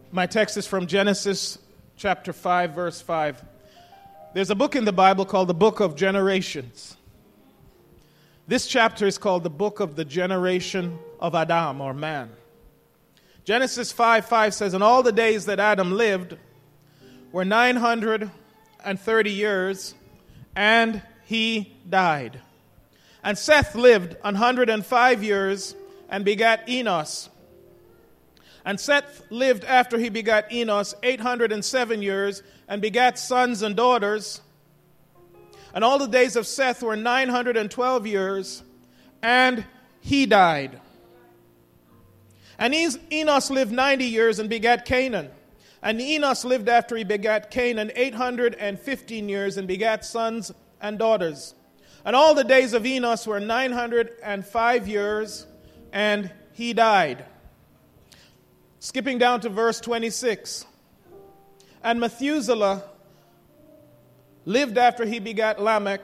My text is from Genesis chapter 5, verse 5. There's a book in the Bible called the Book of Generations. This chapter is called the Book of the Generation of Adam, or man. Genesis 5:5 says, "And all the days that Adam lived were 930 years, and he died. And Seth lived 105 years and begat Enos. And Seth lived after he begat Enos 807 years and begat sons and daughters. And all the days of Seth were 912 years, and he died. And Enos lived 90 years and begat Canaan. And Enos lived after he begat Canaan 815 years and begat sons and daughters. And all the days of Enos were 905 years, and he died." Skipping down to verse 26. "And Methuselah lived after he begat Lamech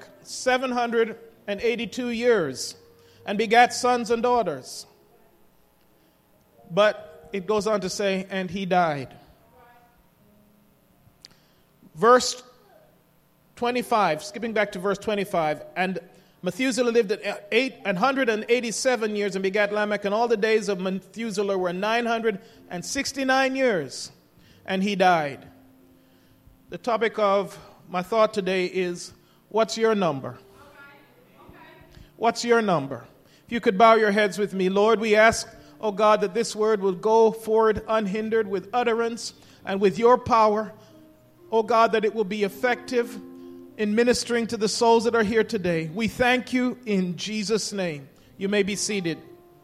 782 years, and begat sons and daughters." But it goes on to say, "And he died." Verse 25, skipping back to verse 25. "And Methuselah lived at 187 years and begat Lamech, and all the days of Methuselah were 969 years, and he died." The topic of my thought today is, what's your number? What's your number? If you could bow your heads with me. Lord, we ask, oh God, that this word will go forward unhindered with utterance and with your power. Oh God, that it will be effective in ministering to the souls that are here today. We thank you in Jesus' name. You may be seated.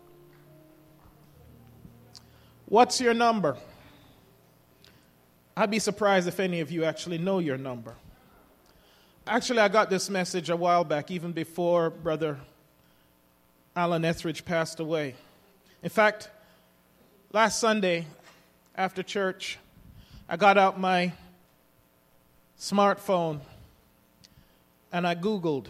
What's your number? I'd be surprised if any of you actually know your number. Actually, I got this message a while back, even before Brother Alan Etheridge passed away. In fact, last Sunday after church, I got out my smartphone and I Googled.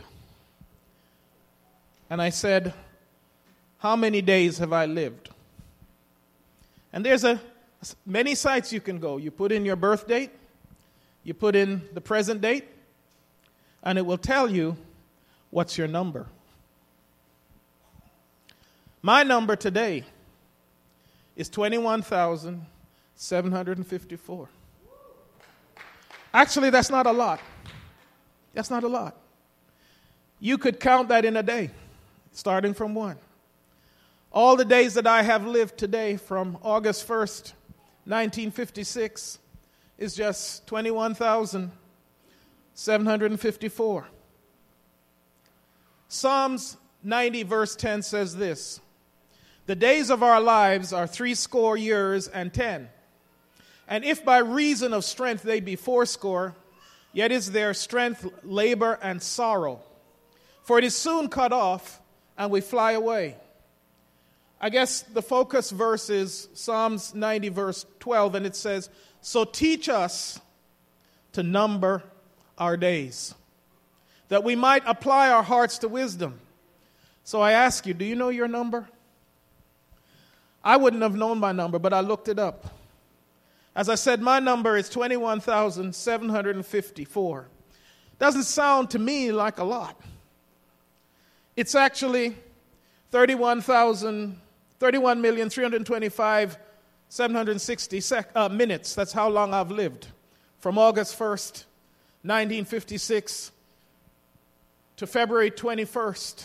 And I said, how many days have I lived? And there's many sites you can go. You put in your birth date, you put in the present date, and it will tell you what's your number. My number today is 21,754. Actually, that's not a lot. That's not a lot. You could count that in a day, starting from 1. All the days that I have lived today from August 1st, 1956, is just 21,754. Psalms 90 verse 10 says this: "The days of our lives are 80 years and 10. And if by reason of strength they be 80, yet is their strength labor and sorrow. For it is soon cut off, and we fly away." I guess the focus verse is Psalms 90 verse 12, and it says, "So teach us to number our days, that we might apply our hearts to wisdom." So I ask you, do you know your number? I wouldn't have known my number, but I looked it up. As I said, my number is 21,754. Doesn't sound to me like a lot. It's actually 31,325,760 minutes. That's how long I've lived. From August 1st, 1956 to February 21st,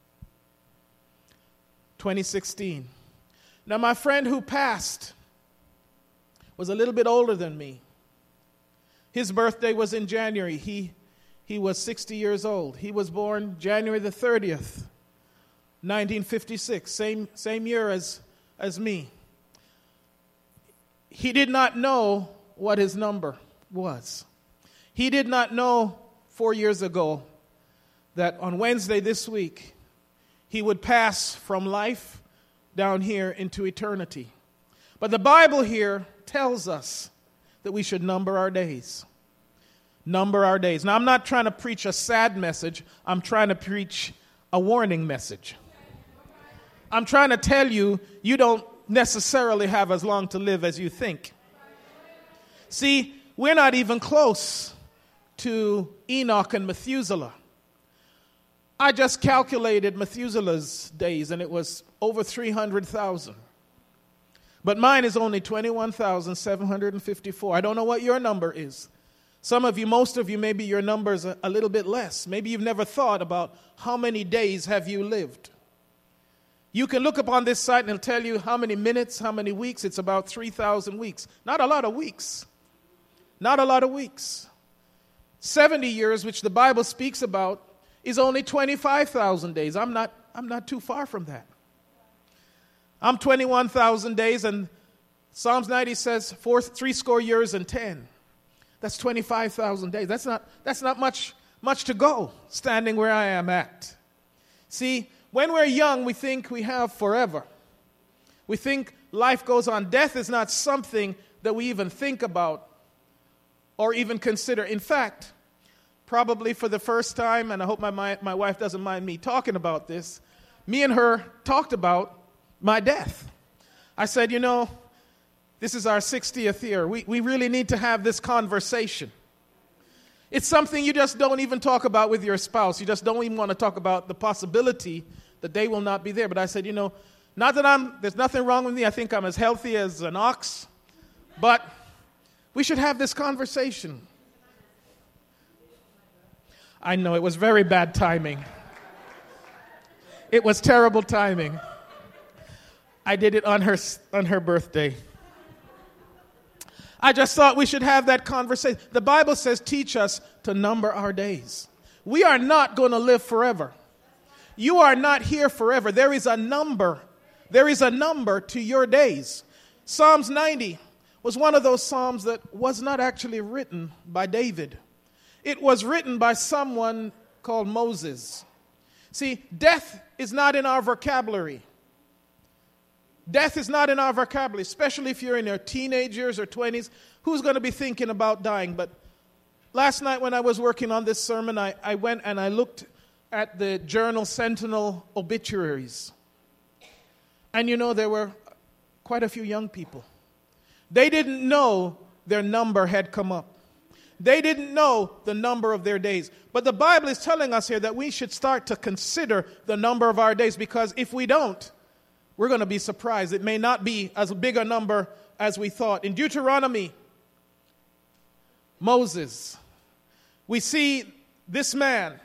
2016. Now, my friend who passed was a little bit older than me. His birthday was in January. He was 60 years old. He was born January the 30th, 1956, same year as me. He did not know what his number was. He did not know 4 years ago that on Wednesday this week, he would pass from life down here into eternity. But the Bible here tells us that we should number our days. Number our days. Now, I'm not trying to preach a sad message. I'm trying to preach a warning message. I'm trying to tell you, you don't necessarily have as long to live as you think. See, we're not even close to Enoch and Methuselah. I just calculated Methuselah's days, and it was over 300,000. But mine is only 21,754. I don't know what your number is. Some of you, most of you, maybe your number is a little bit less. Maybe you've never thought about how many days have you lived. You can look upon this site and it'll tell you how many minutes, how many weeks. It's about 3,000 weeks. Not a lot of weeks. Not a lot of weeks. 70 years, which the Bible speaks about, is only 25,000 days. I'm not too far from that. I'm 21,000 days, and Psalms 90 says 80 years and 10. That's 25,000 days. That's not much to go, standing where I am at. See, when we're young, we think we have forever. We think life goes on. Death is not something that we even think about or even consider. In fact, probably for the first time, and I hope my wife doesn't mind me talking about this, me and her talked about my death. I said, this is our 60th year. We really need to have this conversation. It's something you just don't even talk about with your spouse. You just don't even want to talk about the possibility that they will not be there. But I said, not that there's nothing wrong with me. I think I'm as healthy as an ox. But we should have this conversation. I know it was very bad timing. It was terrible timing. I did it on her birthday. I just thought we should have that conversation. The Bible says, teach us to number our days. We are not going to live forever. You are not here forever. There is a number. There is a number to your days. Psalms 90 was one of those psalms that was not actually written by David. It was written by someone called Moses. See, death is not in our vocabulary. Death is not in our vocabulary, especially if you're in your teenage years or 20s. Who's going to be thinking about dying? But last night when I was working on this sermon, I went and I looked at the Journal Sentinel obituaries. And there were quite a few young people. They didn't know their number had come up. They didn't know the number of their days. But the Bible is telling us here that we should start to consider the number of our days, because if we don't, we're going to be surprised. It may not be as big a number as we thought. In Deuteronomy, Moses, we see this man.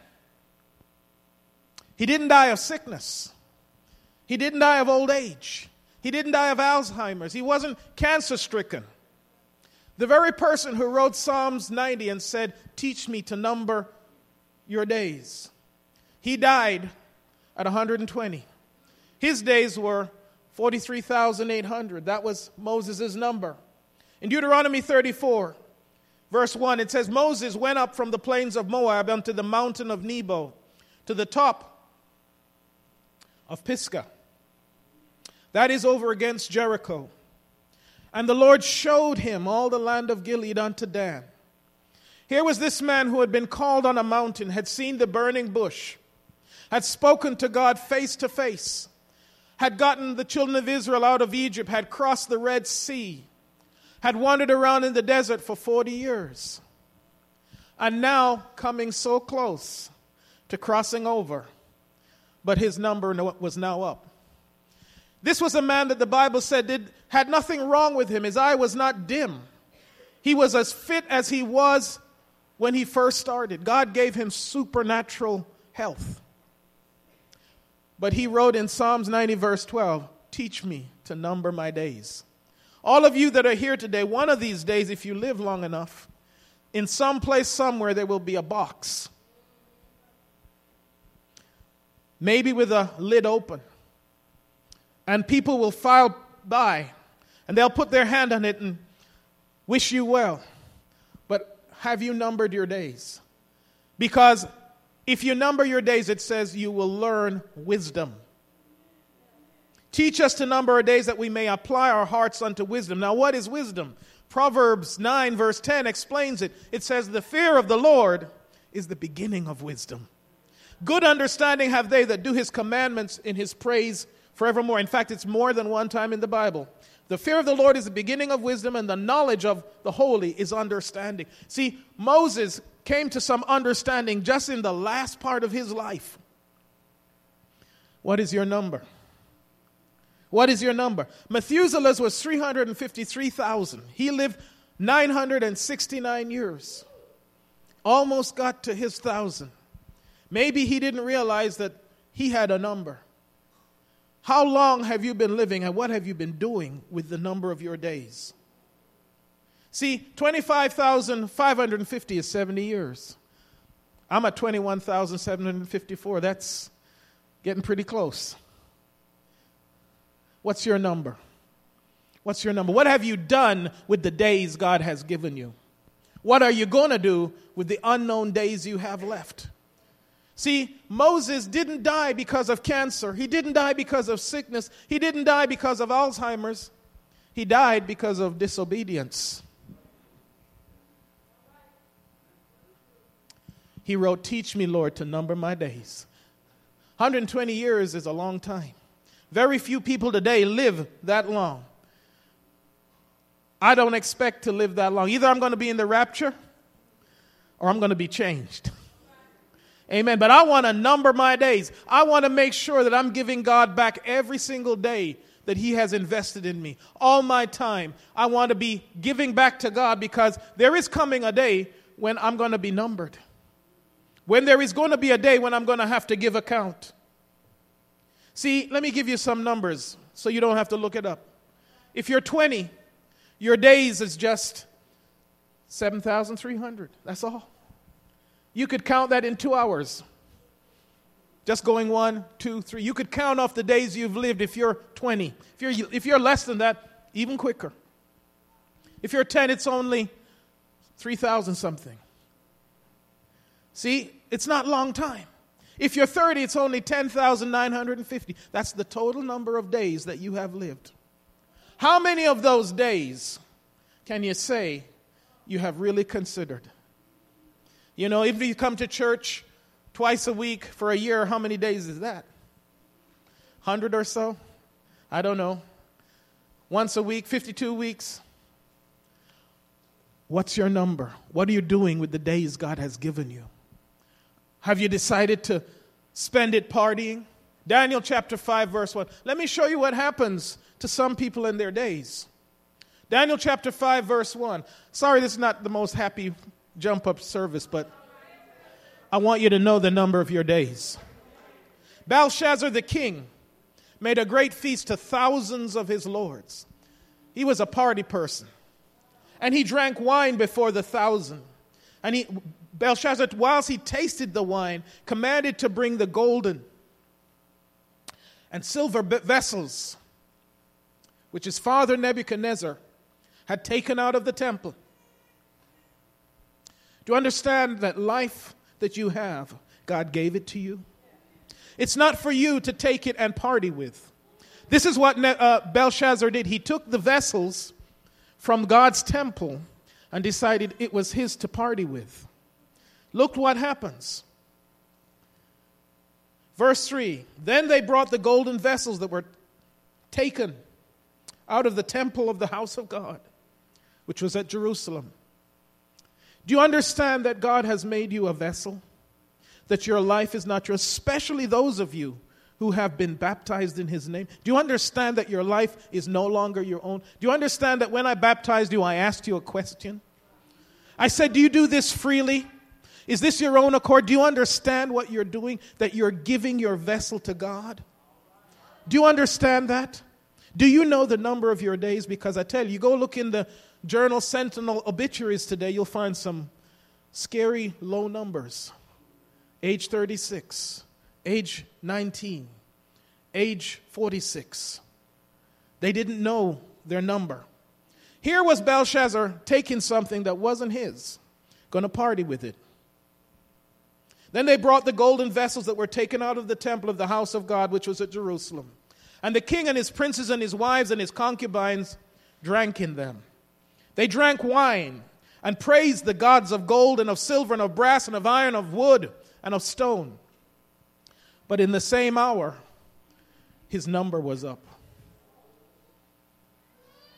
He didn't die of sickness. He didn't die of old age. He didn't die of Alzheimer's. He wasn't cancer-stricken. The very person who wrote Psalms 90 and said, teach me to number your days. He died at 120. His days were 43,800. That was Moses' number. In Deuteronomy 34, verse 1, it says, Moses went up from the plains of Moab unto the mountain of Nebo, to the top of Pisgah. That is over against Jericho. And the Lord showed him all the land of Gilead unto Dan. Here was this man who had been called on a mountain, had seen the burning bush, had spoken to God face to face, had gotten the children of Israel out of Egypt, had crossed the Red Sea, had wandered around in the desert for 40 years, and now coming so close to crossing over, but his number was now up. This was a man that the Bible said had nothing wrong with him. His eye was not dim. He was as fit as he was when he first started. God gave him supernatural health. But he wrote in Psalms 90 verse 12, teach me to number my days. All of you that are here today, one of these days, if you live long enough, in some place somewhere there will be a box. Maybe with a lid open. And people will file by, and they'll put their hand on it and wish you well. But have you numbered your days? Because if you number your days, it says you will learn wisdom. Teach us to number our days that we may apply our hearts unto wisdom. Now, what is wisdom? Proverbs 9 verse 10 explains it. It says, the fear of the Lord is the beginning of wisdom. Good understanding have they that do his commandments in his praise forevermore. In fact, it's more than one time in the Bible. The fear of the Lord is the beginning of wisdom, and the knowledge of the holy is understanding. See, Moses came to some understanding just in the last part of his life. What is your number? What is your number? Methuselah's was 353,000. He lived 969 years. Almost got to his 1,000. Maybe he didn't realize that he had a number. How long have you been living, and what have you been doing with the number of your days? See, 25,550 is 70 years. I'm at 21,754. That's getting pretty close. What's your number? What's your number? What have you done with the days God has given you? What are you going to do with the unknown days you have left? See, Moses didn't die because of cancer. He didn't die because of sickness. He didn't die because of Alzheimer's. He died because of disobedience. He wrote, "Teach me, Lord, to number my days." 120 years is a long time. Very few people today live that long. I don't expect to live that long. Either I'm going to be in the rapture or I'm going to be changed. Amen. But I want to number my days. I want to make sure that I'm giving God back every single day that He has invested in me. All my time. I want to be giving back to God, because there is coming a day when I'm going to be numbered. When there is going to be a day when I'm going to have to give account. See, let me give you some numbers so you don't have to look it up. If you're 20, your days is just 7,300. That's all. You could count that in 2 hours. Just going 1, 2, 3. You could count off the days you've lived if you're 20. If you're less than that, even quicker. If you're 10, it's only 3,000 something. See, it's not a long time. If you're 30, it's only 10,950. That's the total number of days that you have lived. How many of those days can you say you have really considered? You know, if you come to church twice a week for a year, how many days is that? 100 or so? I don't know. Once a week, 52 weeks. What's your number? What are you doing with the days God has given you? Have you decided to spend it partying? Daniel chapter 5 verse 1. Let me show you what happens to some people in their days. Daniel chapter 5 verse 1. Sorry, this is not the most happy jump up service, but I want you to know the number of your days. Belshazzar the king made a great feast to thousands of his lords. He was a party person. And he drank wine before the 1,000. And Belshazzar, whilst he tasted the wine, commanded to bring the golden and silver vessels, which his father Nebuchadnezzar had taken out of the temple. Do you understand that life that you have, God gave it to you? It's not for you to take it and party with. This is what Belshazzar did. He took the vessels from God's temple and decided it was his to party with. Look what happens. Verse 3, then they brought the golden vessels that were taken out of the temple of the house of God, which was at Jerusalem. Do you understand that God has made you a vessel? That your life is not yours, especially those of you who have been baptized in His name. Do you understand that your life is no longer your own? Do you understand that when I baptized you, I asked you a question? I said, do you do this freely? Is this your own accord? Do you understand what you're doing? That you're giving your vessel to God? Do you understand that? Do you know the number of your days? Because I tell you, go look in the Journal Sentinel obituaries today, you'll find some scary low numbers. Age 36, age 19, age 46. They didn't know their number. Here was Belshazzar taking something that wasn't his, going to party with it. Then they brought the golden vessels that were taken out of the temple of the house of God, which was at Jerusalem. And the king and his princes and his wives and his concubines drank in them. They drank wine and praised the gods of gold and of silver and of brass and of iron, of wood and of stone. But in the same hour, his number was up.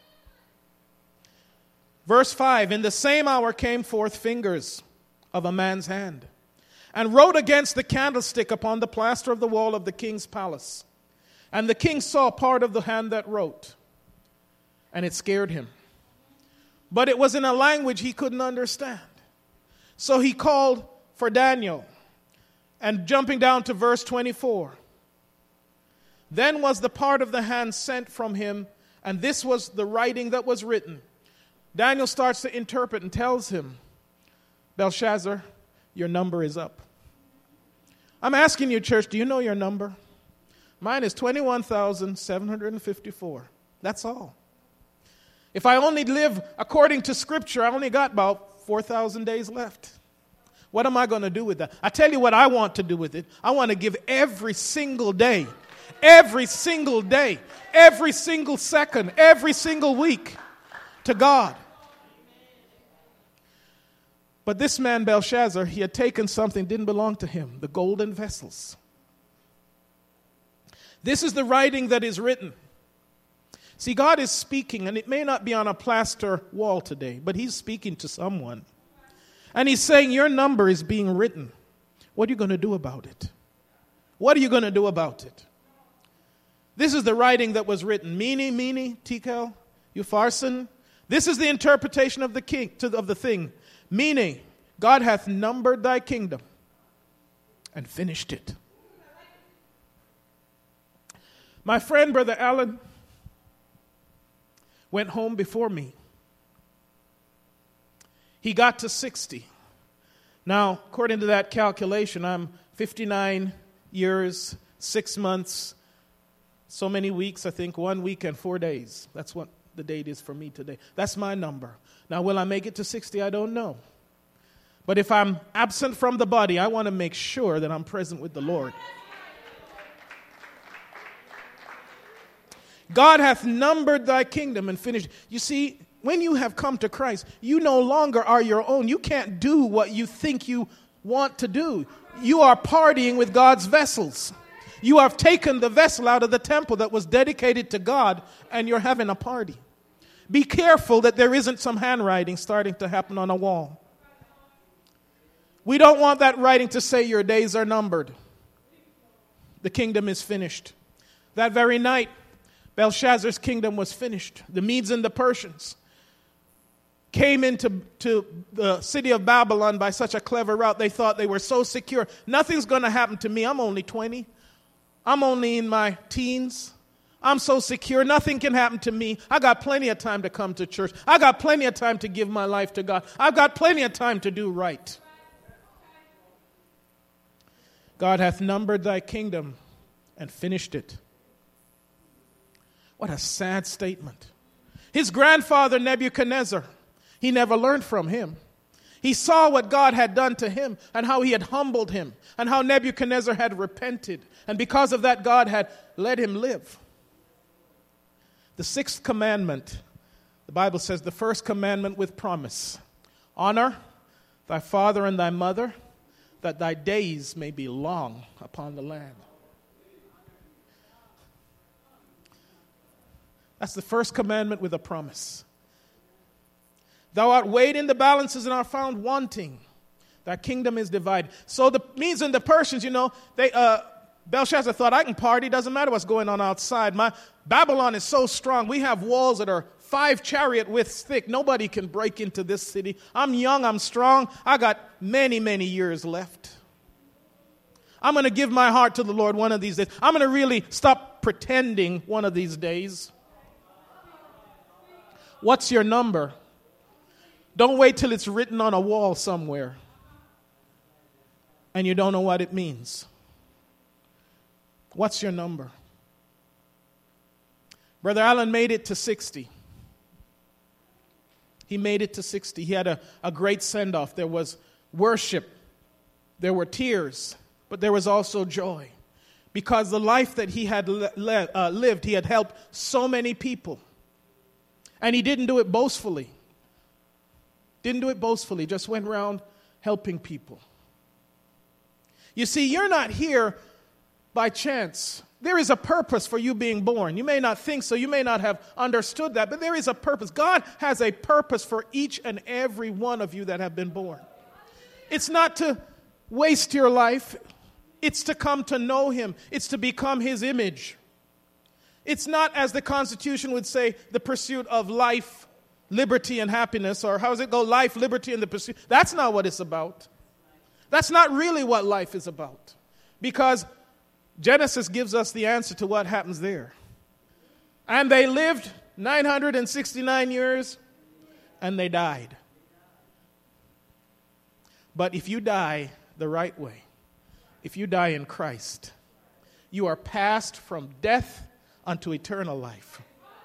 Verse 5, in the same hour came forth fingers of a man's hand, and wrote against the candlestick upon the plaster of the wall of the king's palace. And the king saw part of the hand that wrote, and it scared him. But it was in a language he couldn't understand. So he called for Daniel, and jumping down to verse 24, then was the part of the hand sent from him, and this was the writing that was written. Daniel starts to interpret and tells him, Belshazzar, your number is up. I'm asking you, church, do you know your number? Mine is 21,754. That's all. If I only live according to Scripture, I only got about 4,000 days left. What am I going to do with that? I tell you what I want to do with it. I want to give every single day, every single second, every single week to God. But this man, Belshazzar, he had taken something that didn't belong to him, the golden vessels. This is the writing that is written. See, God is speaking, and it may not be on a plaster wall today, but he's speaking to someone. And he's saying, your number is being written. What are you going to do about it? What are you going to do about it? This is the writing that was written. Mene, tekel, upharsin. This is the interpretation of the king of the thing. Meaning, God hath numbered thy kingdom and finished it. My friend, Brother Allen, went home before me. He got to 60. Now, according to that calculation, I'm 59 years, 6 months, so many weeks, I think 1 week and 4 days. That's what the date is for me today. That's my number. Now, will I make it to 60? I don't know. But if I'm absent from the body, I want to make sure that I'm present with the Lord. God hath numbered thy kingdom and finished. You see, when you have come to Christ, you no longer are your own. You can't do what you think you want to do. You are partying with God's vessels. You have taken the vessel out of the temple that was dedicated to God, and you're having a party. Be careful that there isn't some handwriting starting to happen on a wall. We don't want that writing to say your days are numbered. The kingdom is finished. That very night, Belshazzar's kingdom was finished. The Medes and the Persians came into the city of Babylon by such a clever route. They thought they were so secure. Nothing's going to happen to me. I'm only 20. I'm only in my teens. I'm so secure. Nothing can happen to me. I got plenty of time to come to church. I got plenty of time to give my life to God. I've got plenty of time to do right. God hath numbered thy kingdom and finished it. What a sad statement. His grandfather Nebuchadnezzar, he never learned from him. He saw what God had done to him and how he had humbled him and how Nebuchadnezzar had repented. And because of that, God had let him live. The sixth commandment, the Bible says, the first commandment with promise. Honor thy father and thy mother, that thy days may be long upon the land. That's the first commandment with a promise. Thou art weighed in the balances and art found wanting. Thy kingdom is divided. So the Medes and the Persians, Belshazzar thought, I can party. Doesn't matter what's going on outside. Babylon is so strong. We have walls that are 5 chariot widths thick. Nobody can break into this city. I'm young. I'm strong. I got many, many years left. I'm going to give my heart to the Lord one of these days. I'm going to really stop pretending one of these days. What's your number? Don't wait till it's written on a wall somewhere and you don't know what it means. What's your number? Brother Allen made it to 60. He made it to 60. He had a great send-off. There was worship. There were tears. But there was also joy. Because the life that he had lived, he had helped so many people. And he didn't do it boastfully. Just went around helping people. You see, you're not here by chance. There is a purpose for you being born. You may not think so. You may not have understood that, but there is a purpose. God has a purpose for each and every one of you that have been born. It's not to waste your life. It's to come to know Him. It's to become His image. It's not, as the Constitution would say, the pursuit of life, liberty, and happiness, or how does it go? Life, liberty, and the pursuit. That's not what it's about. That's not really what life is about. Because Genesis gives us the answer to what happens there. And they lived 969 years, and they died. But if you die the right way, if you die in Christ, you are passed from death unto eternal life.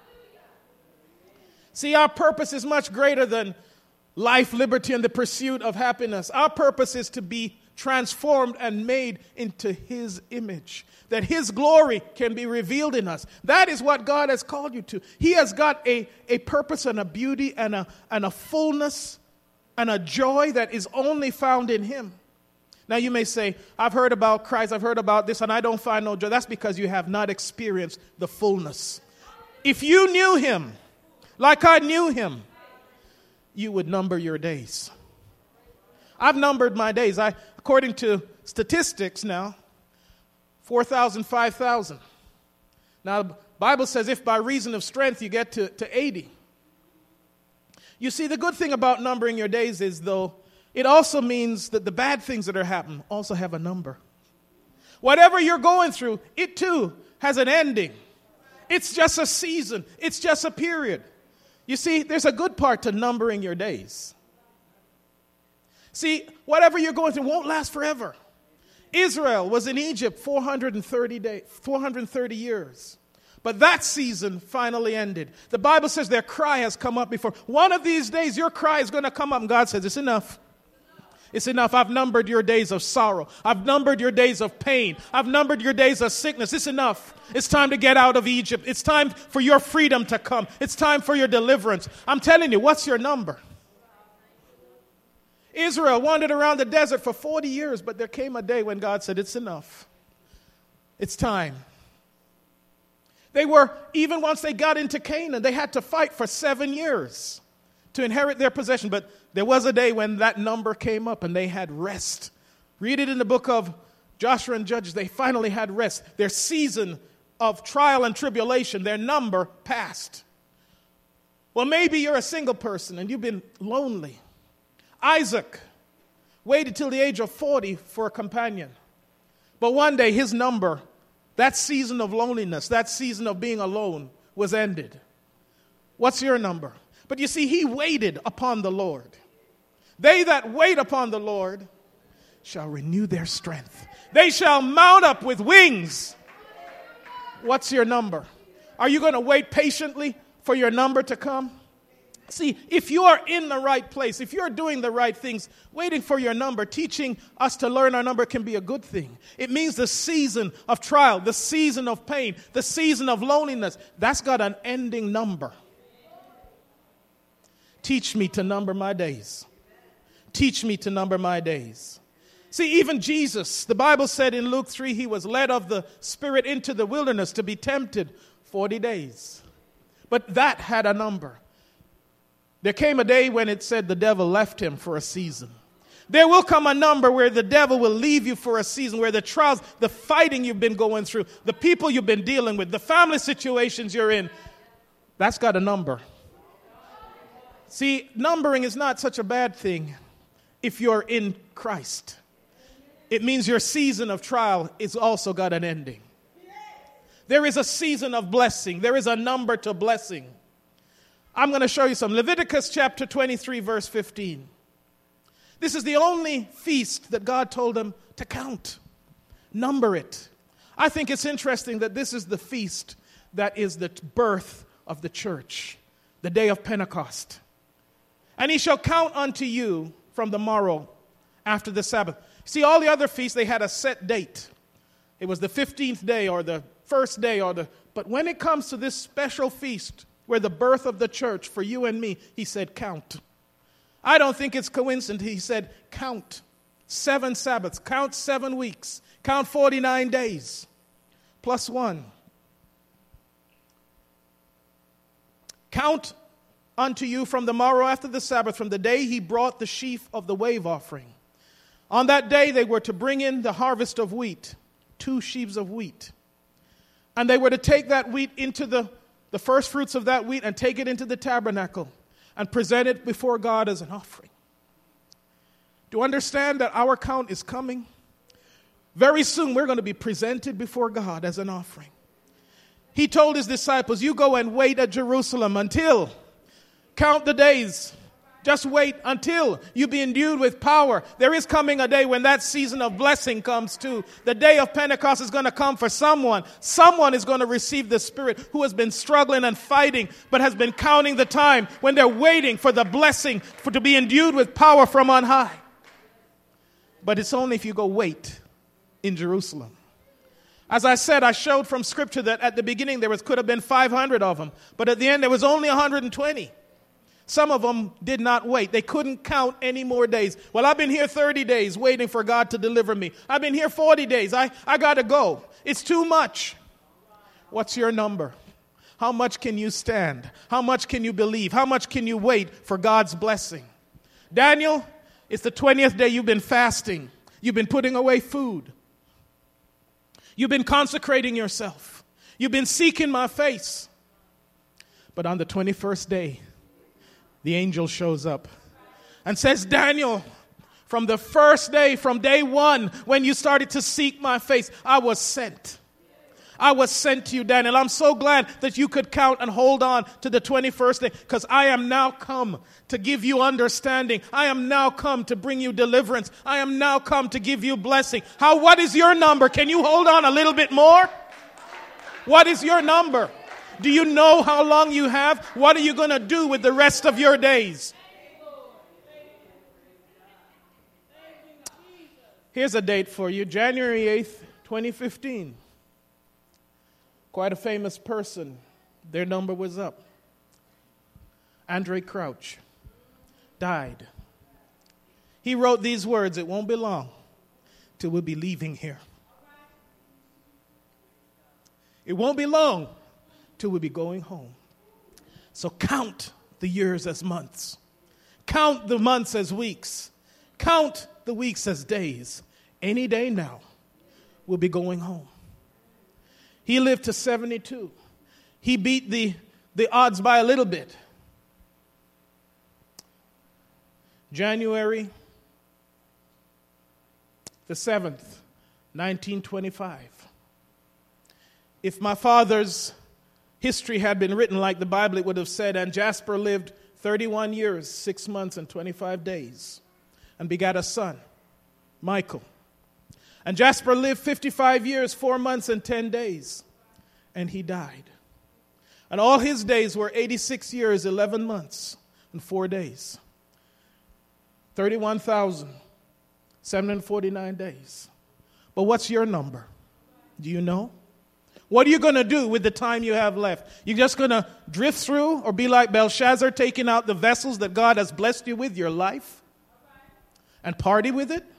See, our purpose is much greater than life, liberty, and the pursuit of happiness. Our purpose is to be transformed and made into His image, that His glory can be revealed in us. That is what God has called you to. He has got a purpose and a beauty and a fullness and a joy that is only found in Him. Now you may say, I've heard about Christ, I've heard about this, and I don't find no joy. That's because you have not experienced the fullness. If you knew Him like I knew Him, you would number your days. I've numbered my days. According to statistics now, 4,000, 5,000. Now, the Bible says if by reason of strength you get to 80. You see, the good thing about numbering your days is, though, it also means that the bad things that are happening also have a number. Whatever you're going through, it too has an ending. It's just a season. It's just a period. You see, there's a good part to numbering your days. See, whatever you're going through won't last forever. Israel was in Egypt 430 years. But that season finally ended. The Bible says their cry has come up before. One of these days, your cry is going to come up, and God says, it's enough. It's enough. I've numbered your days of sorrow. I've numbered your days of pain. I've numbered your days of sickness. It's enough. It's time to get out of Egypt. It's time for your freedom to come. It's time for your deliverance. I'm telling you, what's your number? Israel wandered around the desert for 40 years, but there came a day when God said, it's enough. It's time. They were, even once they got into Canaan, they had to fight for 7 years to inherit their possession. But there was a day when that number came up and they had rest. Read it in the book of Joshua and Judges. They finally had rest. Their season of trial and tribulation, their number passed. Well, maybe you're a single person and you've been lonely. Isaac waited till the age of 40 for a companion. But one day his number, that season of loneliness, that season of being alone was ended. What's your number? But you see, he waited upon the Lord. They that wait upon the Lord shall renew their strength. They shall mount up with wings. What's your number? Are you going to wait patiently for your number to come? See, if you are in the right place, if you're doing the right things, waiting for your number, teaching us to learn our number can be a good thing. It means the season of trial, the season of pain, the season of loneliness, that's got an ending number. Teach me to number my days. Teach me to number my days. See, even Jesus, the Bible said in Luke 3, he was led of the Spirit into the wilderness to be tempted 40 days. But that had a number. There came a day when it said the devil left him for a season. There will come a number where the devil will leave you for a season, where the trials, the fighting you've been going through, the people you've been dealing with, the family situations you're in, that's got a number. See, numbering is not such a bad thing if you're in Christ. It means your season of trial is also got an ending. There is a season of blessing. There is a number to blessing. I'm going to show you some. Leviticus chapter 23, verse 15. This is the only feast that God told them to count. Number it. I think it's interesting that this is the feast that is the birth of the church, the day of Pentecost. And he shall count unto you from the morrow after the Sabbath. See, all the other feasts, they had a set date. It was the 15th day or the first day but when it comes to this special feast, where the birth of the church for you and me, he said, count. I don't think it's coincidence. He said, count 7 Sabbaths, count 7 weeks, count 49 days. plus 1. Count unto you from the morrow after the Sabbath, from the day he brought the sheaf of the wave offering. On that day they were to bring in the harvest of wheat, 2 sheaves of wheat. And they were to take that wheat into the first fruits of that wheat and take it into the tabernacle and present it before God as an offering. Do you understand that our count is coming? Very soon we're going to be presented before God as an offering. He told his disciples, you go and wait at Jerusalem until, count the days. Just wait until you be endued with power. There is coming a day when that season of blessing comes too. The day of Pentecost is going to come for someone. Someone is going to receive the Spirit who has been struggling and fighting, but has been counting the time when they're waiting for the blessing to be endued with power from on high. But it's only if you go wait in Jerusalem. As I said, I showed from Scripture that at the beginning could have been 500 of them, but at the end there was only 120. Some of them did not wait. They couldn't count any more days. Well, I've been here 30 days waiting for God to deliver me. I've been here 40 days. I got to go. It's too much. What's your number? How much can you stand? How much can you believe? How much can you wait for God's blessing? Daniel, it's the 20th day you've been fasting. You've been putting away food. You've been consecrating yourself. You've been seeking my face. But on the 21st day, the angel shows up and says, Daniel, from the first day, from day one, when you started to seek my face, I was sent. I was sent to you, Daniel. I'm so glad that you could count and hold on to the 21st day, because I am now come to give you understanding. I am now come to bring you deliverance. I am now come to give you blessing. What is your number? Can you hold on a little bit more? What is your number? Do you know how long you have? What are you going to do with the rest of your days? Here's a date for you, January 8th, 2015. Quite a famous person. Their number was up. Andre Crouch died. He wrote these words, it won't be long till we'll be leaving here. It won't be long till we'll be going home. So count the years as months. Count the months as weeks. Count the weeks as days. Any day now, we'll be going home. He lived to 72. He beat the odds by a little bit. January the 7th, 1925. If my father's history had been written like the Bible, it would have said, and Jasper lived 31 years, 6 months, and 25 days, and begat a son, Michael. And Jasper lived 55 years, 4 months, and 10 days, and he died. And all his days were 86 years, 11 months, and 4 days. 31,749 days. But what's your number? Do you know? What are you going to do with the time you have left? You just going to drift through or be like Belshazzar, taking out the vessels that God has blessed you with, your life, and party with it?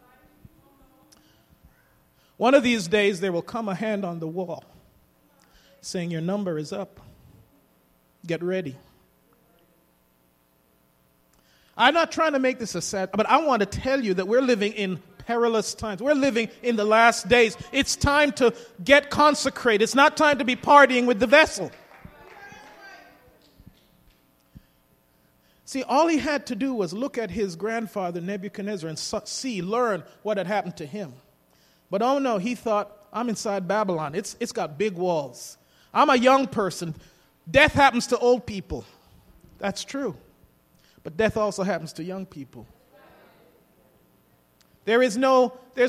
One of these days there will come a hand on the wall saying your number is up. Get ready. I'm not trying to make this a sad, but I want to tell you that we're living in perilous times. We're living in the last days. It's time to get consecrated. It's not time to be partying with the vessel. See, all he had to do was look at his grandfather Nebuchadnezzar and learn what had happened to him. But oh no, he thought, I'm inside Babylon. It's got big walls. I'm a young person. Death happens to old people. That's true. But death also happens to young people. There's no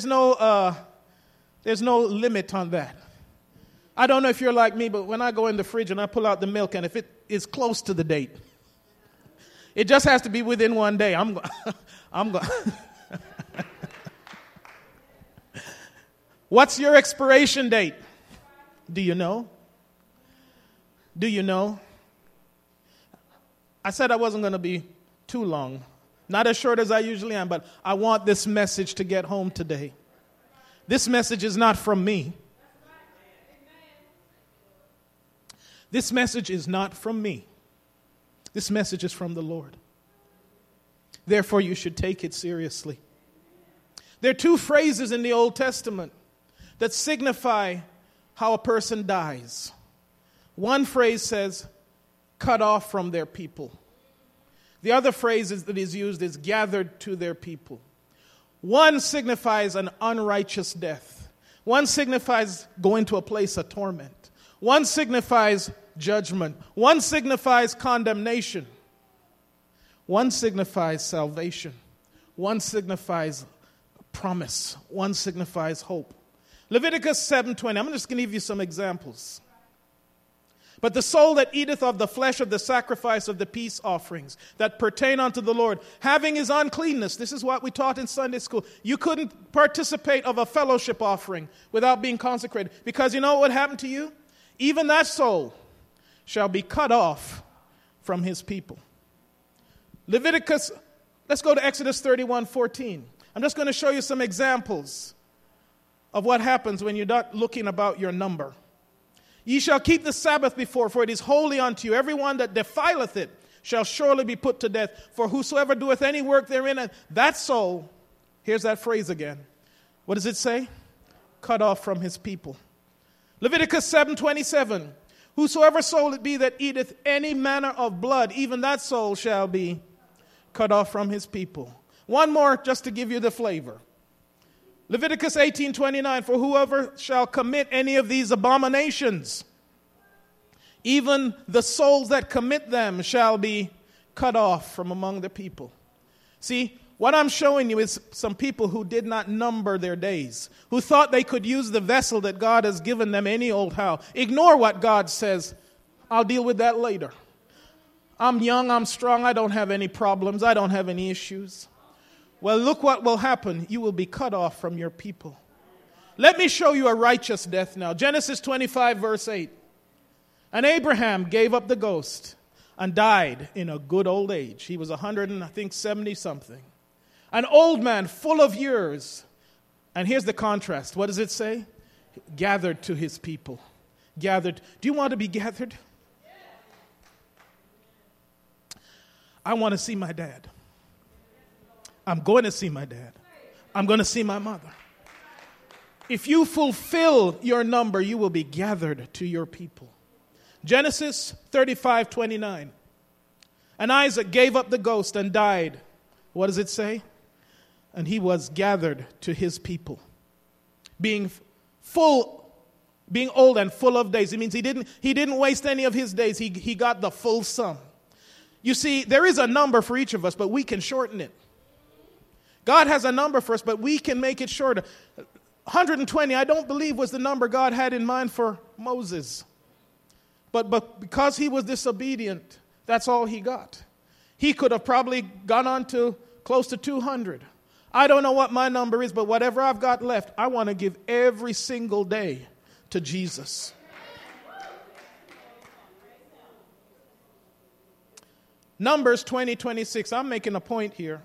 limit on that. I don't know if you're like me, but when I go in the fridge and I pull out the milk, and if it is close to the date, it just has to be within 1 day. I'm going. What's your expiration date? Do you know? Do you know? I said I wasn't going to be too long. Not as short as I usually am, but I want this message to get home today. This message is not from me. This message is not from me. This message is from the Lord. Therefore, you should take it seriously. There are two phrases in the Old Testament that signify how a person dies. One phrase says, cut off from their people. The other phrase that is used is gathered to their people. One signifies an unrighteous death. One signifies going to a place of torment. One signifies judgment. One signifies condemnation. One signifies salvation. One signifies promise. One signifies hope. Leviticus 7:20. I'm just going to give you some examples. But the soul that eateth of the flesh of the sacrifice of the peace offerings that pertain unto the Lord, having his uncleanness. This is what we taught in Sunday school. You couldn't participate of a fellowship offering without being consecrated. Because you know what would happen to you? Even that soul shall be cut off from his people. Leviticus, let's go to Exodus 31:14. I'm just going to show you some examples of what happens when you're not looking about your number. Ye shall keep the Sabbath before, for it is holy unto you. Every one that defileth it shall surely be put to death. For whosoever doeth any work therein, that soul, here's that phrase again. What does it say? Cut off from his people. Leviticus 7:27. Whosoever soul it be that eateth any manner of blood, even that soul shall be cut off from his people. One more just to give you the flavor. Leviticus 18:29. For whoever shall commit any of these abominations, even the souls that commit them shall be cut off from among the people. See, what I'm showing you is some people who did not number their days, who thought they could use the vessel that God has given them any old how. Ignore what God says. I'll deal with that later. I'm young, I'm strong, I don't have any problems, I don't have any issues. Well, look what will happen. You will be cut off from your people. Let me show you a righteous death now. Genesis 25, verse 8. And Abraham gave up the ghost and died in a good old age. He was 170 something. An old man full of years. And here's the contrast. What does it say? Gathered to his people. Gathered. Do you want to be gathered? I want to see my dad. I'm going to see my dad. I'm going to see my mother. If you fulfill your number, you will be gathered to your people. Genesis 35:29. And Isaac gave up the ghost and died. What does it say? And he was gathered to his people. Being old and full of days. It means he didn't waste any of his days. He got the full sum. You see, there is a number for each of us, but we can shorten it. God has a number for us, but we can make it shorter. 120, I don't believe, was the number God had in mind for Moses. But because he was disobedient, that's all he got. He could have probably gone on to close to 200. I don't know what my number is, but whatever I've got left, I want to give every single day to Jesus. Numbers 20:26. I'm making a point here.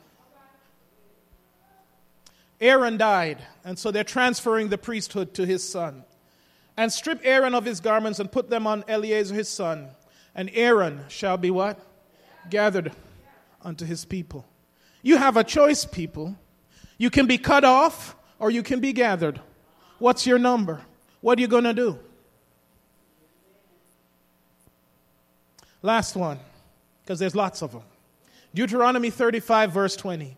Aaron died, and so they're transferring the priesthood to his son. And strip Aaron of his garments and put them on Eleazar his son. And Aaron shall be what? Gathered unto his people. You have a choice, people. You can be cut off or you can be gathered. What's your number? What are you going to do? Last one, because there's lots of them. Deuteronomy 35, verse 20.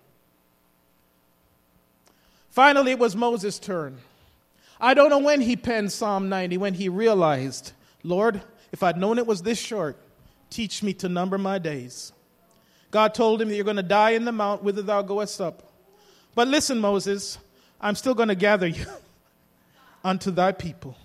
Finally, it was Moses' turn. I don't know when he penned Psalm 90, when he realized, Lord, if I'd known it was this short, teach me to number my days. God told him that you're going to die in the mount whither thou goest up. But listen, Moses, I'm still going to gather you unto thy people.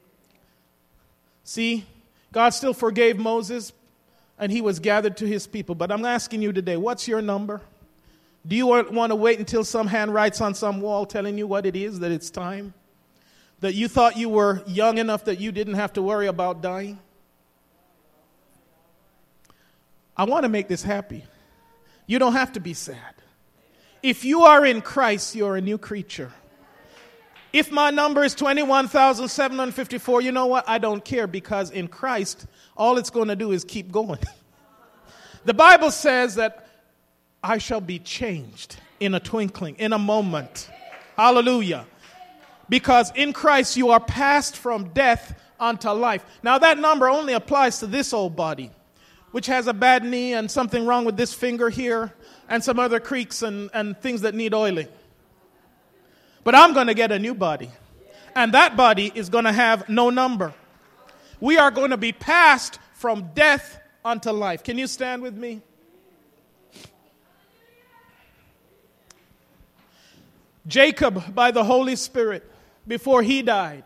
See, God still forgave Moses, and he was gathered to his people. But I'm asking you today, what's your number? Do you want to wait until some hand writes on some wall telling you what it is, that it's time? That you thought you were young enough that you didn't have to worry about dying? I want to make this happy. You don't have to be sad. If you are in Christ, you're a new creature. If my number is 21,754, you know what? I don't care, because in Christ, all it's going to do is keep going. The Bible says that I shall be changed in a twinkling, in a moment. Hallelujah. Because in Christ you are passed from death unto life. Now that number only applies to this old body, which has a bad knee and something wrong with this finger here and some other creaks and things that need oiling. But I'm going to get a new body. And that body is going to have no number. We are going to be passed from death unto life. Can you stand with me? Jacob, by the Holy Spirit, before he died,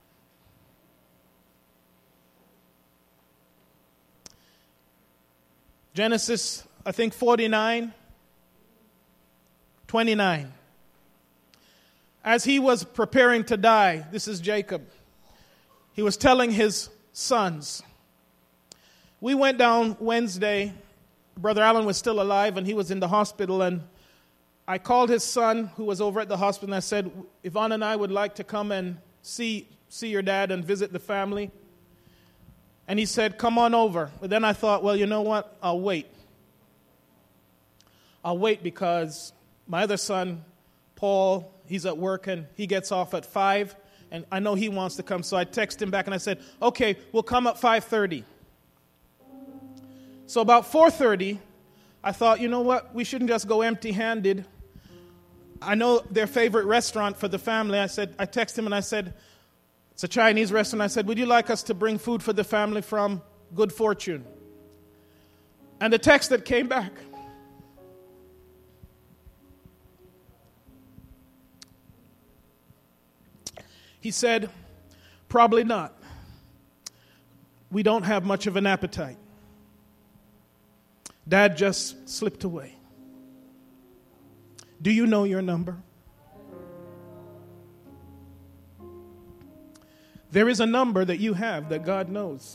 Genesis, I think 49, 29. As he was preparing to die, this is Jacob, he was telling his sons. We went down Wednesday. Brother Allen was still alive and he was in the hospital, and I called his son who was over at the hospital and I said, Yvonne and I would like to come and see your dad and visit the family. And he said, come on over. But then I thought, well, you know what? I'll wait. I'll wait because my other son, Paul, he's at work and he gets off at 5. And I know he wants to come. So I texted him back and I said, okay, we'll come at 5:30. So about 4:30, I thought, you know what? We shouldn't just go empty-handed. I know their favorite restaurant for the family. I texted him and I said, it's a Chinese restaurant. I said, would you like us to bring food for the family from Good Fortune? And the text that came back, he said, probably not. We don't have much of an appetite. Dad just slipped away. Do you know your number? There is a number that you have that God knows.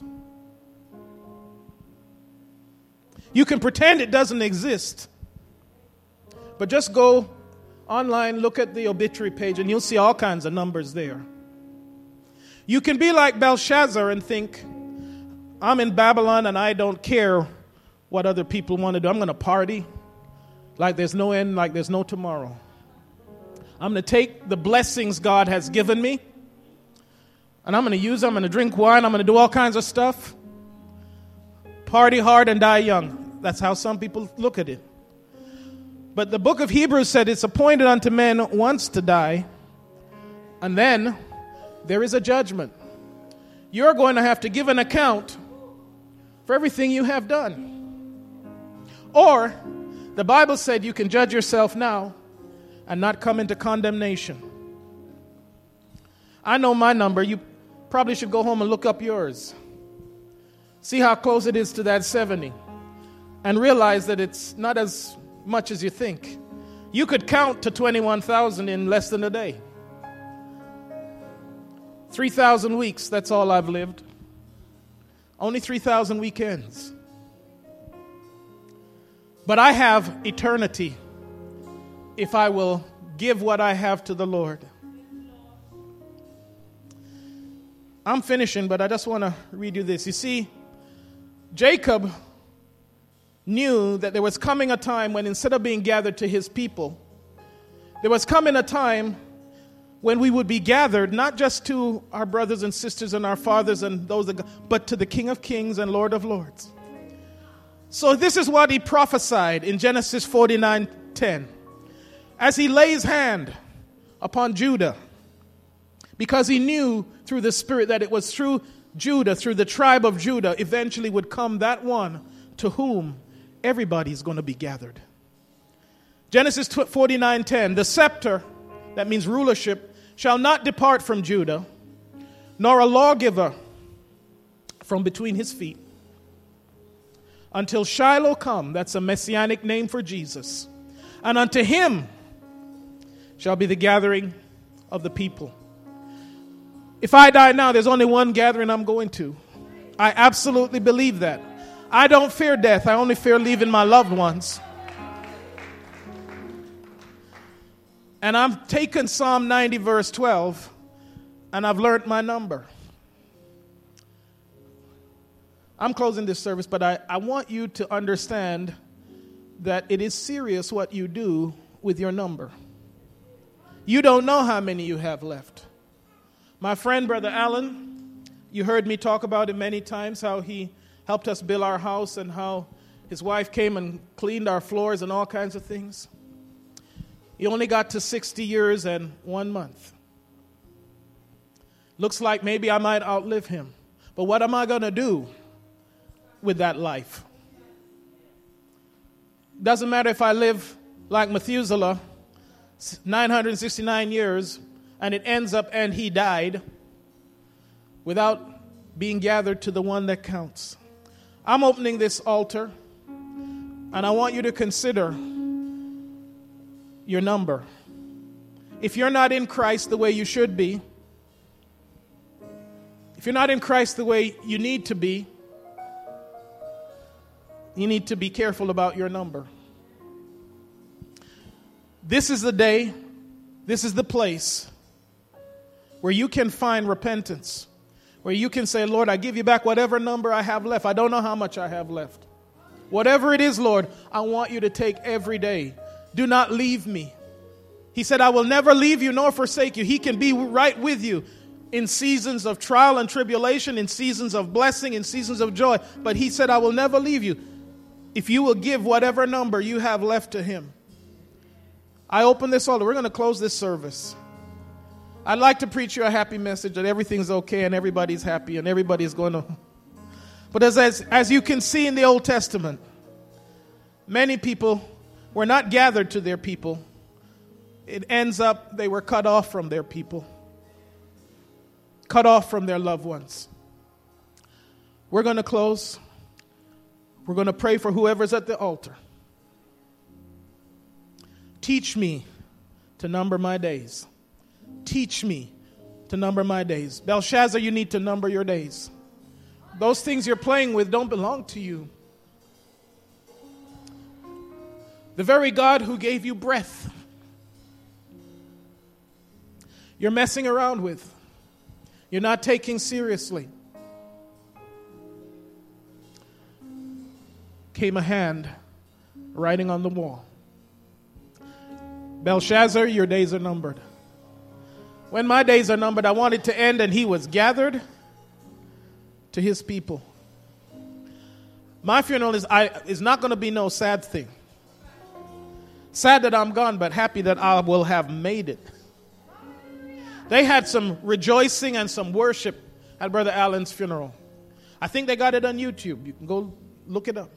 You can pretend it doesn't exist, but just go online, look at the obituary page, and you'll see all kinds of numbers there. You can be like Belshazzar and think, I'm in Babylon and I don't care what other people want to do. I'm going to party like there's no end, like there's no tomorrow. I'm going to take the blessings God has given me, and I'm going to use them. I'm going to drink wine. I'm going to do all kinds of stuff. Party hard and die young. That's how some people look at it. But the book of Hebrews said it's appointed unto men once to die, and then there is a judgment. You're going to have to give an account for everything you have done. Or, the Bible said you can judge yourself now and not come into condemnation. I know my number. You probably should go home and look up yours. See how close it is to that 70. And realize that it's not as much as you think. You could count to 21,000 in less than a day. 3,000 weeks, that's all I've lived. Only 3,000 weekends. But I have eternity if I will give what I have to the Lord. I'm finishing, but I just want to read you this. You see, Jacob knew that there was coming a time when instead of being gathered to his people, there was coming a time when we would be gathered not just to our brothers and sisters and our fathers and those that, but to the King of Kings and Lord of Lords. So this is what he prophesied in Genesis 49:10. As he lays hand upon Judah, because he knew through the Spirit that it was through Judah, through the tribe of Judah, eventually would come that one to whom everybody's going to be gathered. Genesis 49:10, the scepter, that means rulership, shall not depart from Judah, nor a lawgiver from between his feet, until Shiloh come, that's a messianic name for Jesus, and unto him shall be the gathering of the people. If I die now, there's only one gathering I'm going to. I absolutely believe that. I don't fear death. I only fear leaving my loved ones. And I've taken Psalm 90 verse 12 and I've learned my number. I'm closing this service, but I want you to understand that it is serious what you do with your number. You don't know how many you have left. My friend, Brother Allen, you heard me talk about it many times, how he helped us build our house and how his wife came and cleaned our floors and all kinds of things. He only got to 60 years and 1 month. Looks like maybe I might outlive him. But what am I going to do with that life? Doesn't matter if I live like Methuselah, 969 years, and it ends up and he died without being gathered to the one that counts. I'm opening this altar, and I want you to consider your number. If you're not in Christ the way you should be, if you're not in Christ the way you need to be careful about your number. This is the day, this is the place where you can find repentance, where you can say, Lord, I give you back whatever number I have left. I don't know how much I have left. Whatever it is, Lord, I want you to take every day. Do not leave me. He said, I will never leave you nor forsake you. He can be right with you in seasons of trial and tribulation, in seasons of blessing, in seasons of joy. But he said, I will never leave you if you will give whatever number you have left to him. I open this altar. We're going to close this service. I'd like to preach you a happy message that everything's okay and everybody's happy and everybody's going to... But as you can see in the Old Testament, many people were not gathered to their people. It ends up they were cut off from their people, cut off from their loved ones. We're going to close. We're going to pray for whoever's at the altar. Teach me to number my days. Teach me to number my days. Belshazzar, you need to number your days. Those things you're playing with don't belong to you. The very God who gave you breath, you're messing around with. You're not taking seriously. Came a hand writing on the wall. Belshazzar, your days are numbered. When my days are numbered, I want it to end and he was gathered to his people. My funeral is not going to be no sad thing. Sad that I'm gone, but happy that I will have made it. They had some rejoicing and some worship at Brother Allen's funeral. I think they got it on YouTube. You can go look it up.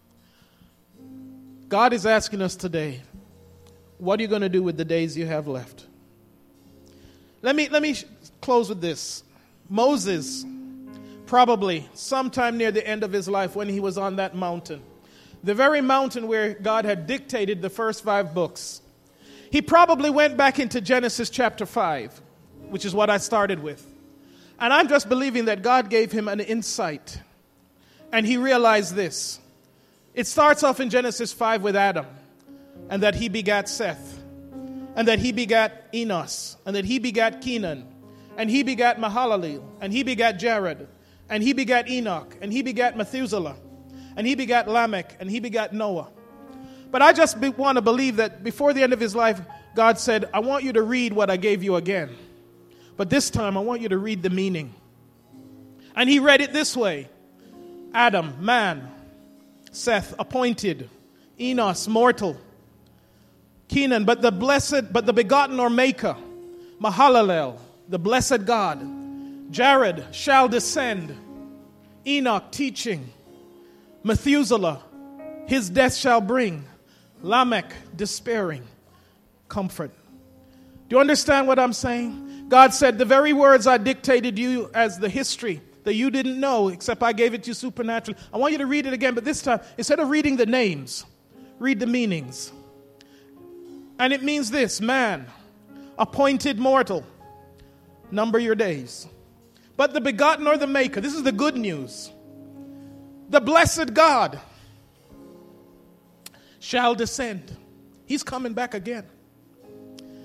God is asking us today, what are you going to do with the days you have left? Let me close with this. Moses, probably sometime near the end of his life when he was on that mountain, the very mountain where God had dictated the first 5 books, he probably went back into Genesis chapter 5, which is what I started with. And I'm just believing that God gave him an insight. And he realized this. It starts off in Genesis 5 with Adam, and that he begat Seth, and that he begat Enos, and that he begat Kenan, and he begat Mahalalel, and he begat Jared, and he begat Enoch, and he begat Methuselah, and he begat Lamech, and he begat Noah. But I just want to believe that before the end of his life, God said, I want you to read what I gave you again. But this time, I want you to read the meaning. And he read it this way. Adam, man. Seth, appointed. Enos, mortal. Kenan, but the begotten or maker. Mahalalel, the blessed God. Jared, shall descend. Enoch, teaching. Methuselah, his death shall bring. Lamech, despairing. Comfort. Do you understand what I'm saying? God said, the very words I dictated you as the history that you didn't know, except I gave it to you supernaturally. I want you to read it again, but this time, instead of reading the names, read the meanings. And it means this, man, appointed mortal, number your days. But the begotten or the maker, this is the good news. The blessed God shall descend. He's coming back again.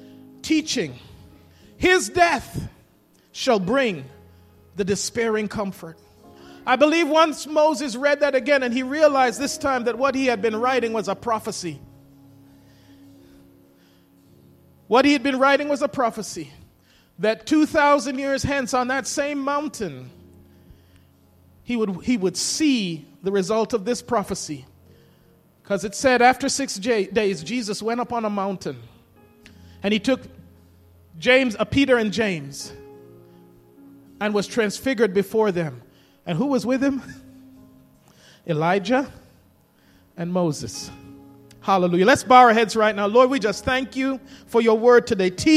teaching, his death shall bring the despairing comfort. I believe once Moses read that again and he realized this time that what he had been writing was a prophecy. What he had been writing was a prophecy that 2,000 years hence on that same mountain, he would see the result of this prophecy. Because it said after 6 days, Jesus went up on a mountain and he took Peter and James and was transfigured before them. And who was with him? Elijah and Moses. Hallelujah. Let's bow our heads right now. Lord, we just thank you for your word today.